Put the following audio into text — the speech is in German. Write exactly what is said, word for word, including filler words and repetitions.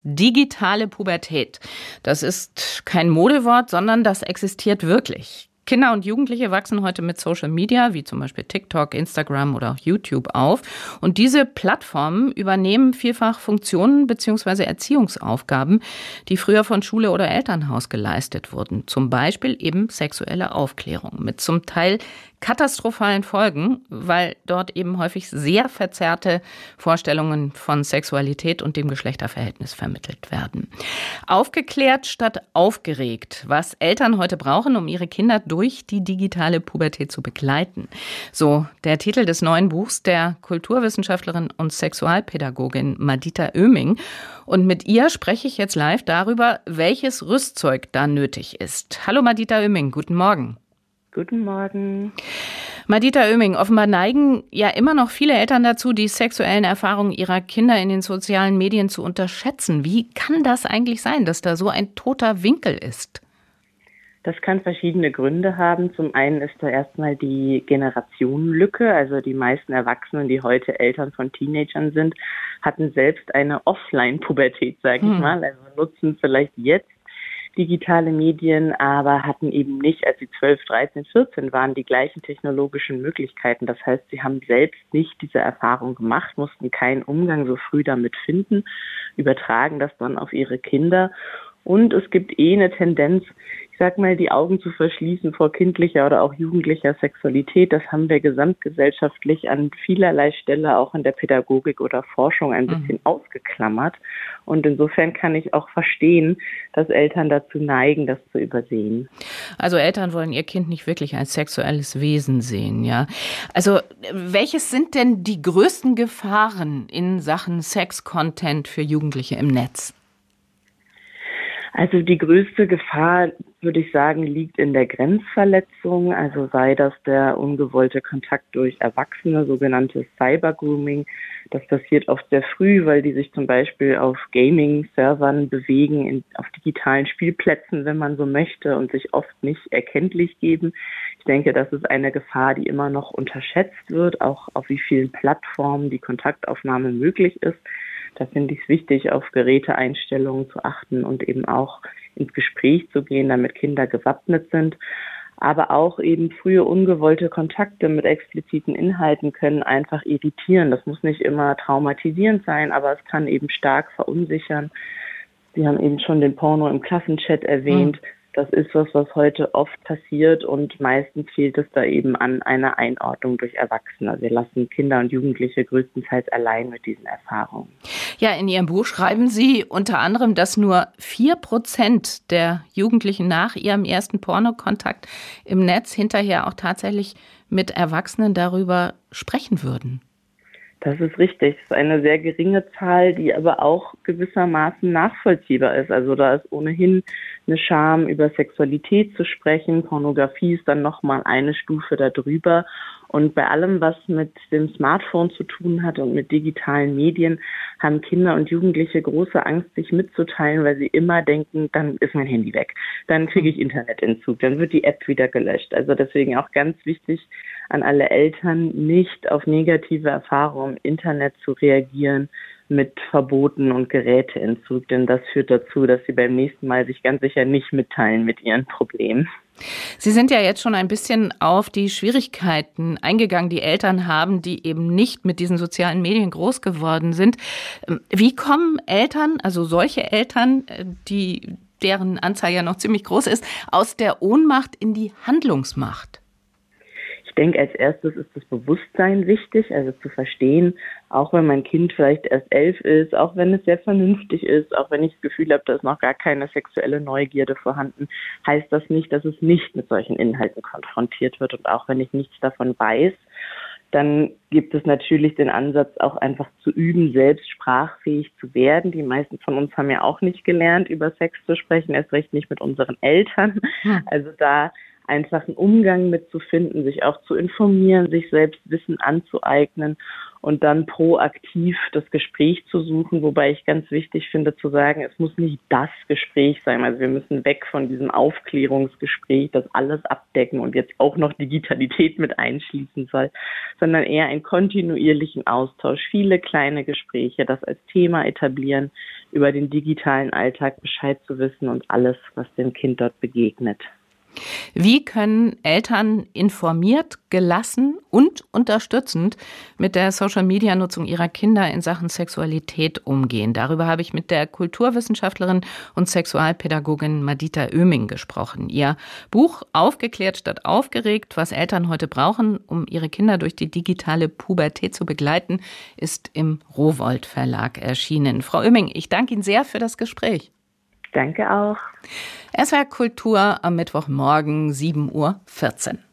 Digitale Pubertät. Das ist kein Modewort, sondern das existiert wirklich. Kinder und Jugendliche wachsen heute mit Social Media, wie zum Beispiel TikTok, Instagram oder auch YouTube auf. Und diese Plattformen übernehmen vielfach Funktionen bzw. Erziehungsaufgaben, die früher von Schule oder Elternhaus geleistet wurden. Zum Beispiel eben sexuelle Aufklärung mit zum Teil katastrophalen Folgen, weil dort eben häufig sehr verzerrte Vorstellungen von Sexualität und dem Geschlechterverhältnis vermittelt werden. Aufgeklärt statt aufgeregt, was Eltern heute brauchen, um ihre Kinder durch die digitale Pubertät zu begleiten. So der Titel des neuen Buchs der Kulturwissenschaftlerin und Sexualpädagogin Madita Oeming. Und mit ihr spreche ich jetzt live darüber, welches Rüstzeug da nötig ist. Hallo Madita Oeming, guten Morgen. Guten Morgen. Madita Oeming, offenbar neigen ja immer noch viele Eltern dazu, die sexuellen Erfahrungen ihrer Kinder in den sozialen Medien zu unterschätzen. Wie kann das eigentlich sein, dass da so ein toter Winkel ist? Das kann verschiedene Gründe haben. Zum einen ist da erstmal die Generationenlücke. Also die meisten Erwachsenen, die heute Eltern von Teenagern sind, hatten selbst eine Offline-Pubertät, sage ich hm. mal. Also nutzen vielleicht jetzt digitale Medien, aber hatten eben nicht, als sie zwölf, dreizehn, vierzehn waren, die gleichen technologischen Möglichkeiten. Das heißt, sie haben selbst nicht diese Erfahrung gemacht, mussten keinen Umgang so früh damit finden, übertragen das dann auf ihre Kinder. Und es gibt eh eine Tendenz, ich sag mal, die Augen zu verschließen vor kindlicher oder auch jugendlicher Sexualität. Das haben wir gesamtgesellschaftlich an vielerlei Stelle, auch in der Pädagogik oder Forschung, ein bisschen mhm. ausgeklammert. Und insofern kann ich auch verstehen, dass Eltern dazu neigen, das zu übersehen. Also Eltern wollen ihr Kind nicht wirklich als sexuelles Wesen sehen, ja. Also welches sind denn die größten Gefahren in Sachen Sex-Content für Jugendliche im Netz? Also die größte Gefahr, würde ich sagen, liegt in der Grenzverletzung, also sei das der ungewollte Kontakt durch Erwachsene, sogenanntes Cybergrooming. Das passiert oft sehr früh, weil die sich zum Beispiel auf Gaming-Servern bewegen, in, auf digitalen Spielplätzen, wenn man so möchte, und sich oft nicht erkenntlich geben. Ich denke, das ist eine Gefahr, die immer noch unterschätzt wird, auch auf wie vielen Plattformen die Kontaktaufnahme möglich ist. Da finde ich es wichtig, auf Geräteeinstellungen zu achten und eben auch ins Gespräch zu gehen, damit Kinder gewappnet sind. Aber auch eben frühe ungewollte Kontakte mit expliziten Inhalten können einfach irritieren. Das muss nicht immer traumatisierend sein, aber es kann eben stark verunsichern. Sie haben eben schon den Porno im Klassenchat erwähnt. Mhm. Das ist was, was heute oft passiert, und meistens fehlt es da eben an einer Einordnung durch Erwachsene. Wir lassen Kinder und Jugendliche größtenteils allein mit diesen Erfahrungen. Ja, in Ihrem Buch schreiben Sie unter anderem, dass nur vier Prozent der Jugendlichen nach ihrem ersten Pornokontakt im Netz hinterher auch tatsächlich mit Erwachsenen darüber sprechen würden. Das ist richtig. Das ist eine sehr geringe Zahl, die aber auch gewissermaßen nachvollziehbar ist. Also da ist ohnehin eine Scham, über Sexualität zu sprechen. Pornografie ist dann nochmal eine Stufe darüber. Und bei allem, was mit dem Smartphone zu tun hat und mit digitalen Medien, haben Kinder und Jugendliche große Angst, sich mitzuteilen, weil sie immer denken, dann ist mein Handy weg, dann kriege ich Internetentzug, dann wird die App wieder gelöscht. Also deswegen auch ganz wichtig an alle Eltern, nicht auf negative Erfahrungen im Internet zu reagieren mit Verboten und Geräteentzug, denn das führt dazu, dass sie beim nächsten Mal sich ganz sicher nicht mitteilen mit ihren Problemen. Sie sind ja jetzt schon ein bisschen auf die Schwierigkeiten eingegangen, die Eltern haben, die eben nicht mit diesen sozialen Medien groß geworden sind. Wie kommen Eltern, also solche Eltern, die, deren Anzahl ja noch ziemlich groß ist, aus der Ohnmacht in die Handlungsmacht? Ich denke, als erstes ist das Bewusstsein wichtig, also zu verstehen, auch wenn mein Kind vielleicht erst elf ist, auch wenn es sehr vernünftig ist, auch wenn ich das Gefühl habe, da ist noch gar keine sexuelle Neugierde vorhanden, heißt das nicht, dass es nicht mit solchen Inhalten konfrontiert wird. Und auch wenn ich nichts davon weiß, dann gibt es natürlich den Ansatz, auch einfach zu üben, selbst sprachfähig zu werden. Die meisten von uns haben ja auch nicht gelernt, über Sex zu sprechen, erst recht nicht mit unseren Eltern. Also da einfach einen Umgang mitzufinden, sich auch zu informieren, sich selbst Wissen anzueignen und dann proaktiv das Gespräch zu suchen, wobei ich ganz wichtig finde zu sagen, es muss nicht das Gespräch sein. Also wir müssen weg von diesem Aufklärungsgespräch, das alles abdecken und jetzt auch noch Digitalität mit einschließen soll, sondern eher einen kontinuierlichen Austausch, viele kleine Gespräche, das als Thema etablieren, über den digitalen Alltag Bescheid zu wissen und alles, was dem Kind dort begegnet. Wie können Eltern informiert, gelassen und unterstützend mit der Social-Media-Nutzung ihrer Kinder in Sachen Sexualität umgehen? Darüber habe ich mit der Kulturwissenschaftlerin und Sexualpädagogin Madita Oeming gesprochen. Ihr Buch Aufgeklärt statt aufgeregt, was Eltern heute brauchen, um ihre Kinder durch die digitale Pubertät zu begleiten, ist im Rowohlt Verlag erschienen. Frau Oeming, ich danke Ihnen sehr für das Gespräch. Danke auch. S W R Kultur am Mittwochmorgen sieben Uhr vierzehn.